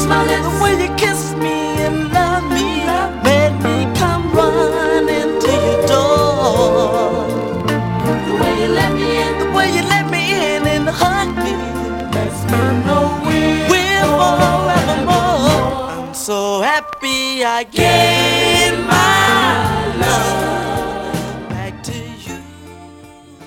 The way you kiss me and love me made me come running to your door. The way you let me in, the way you let me in and hug me lets me know we're forevermore. I'm so happy I gave